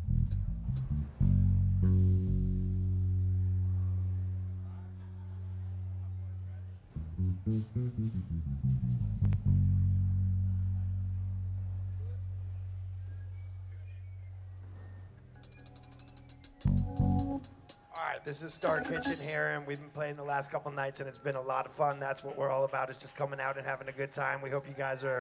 All right, this is Star Kitchen here, and we've been playing the last couple nights, and it's been a lot of fun. That's what we're all about, is just coming out and having a good time. We hope you guys are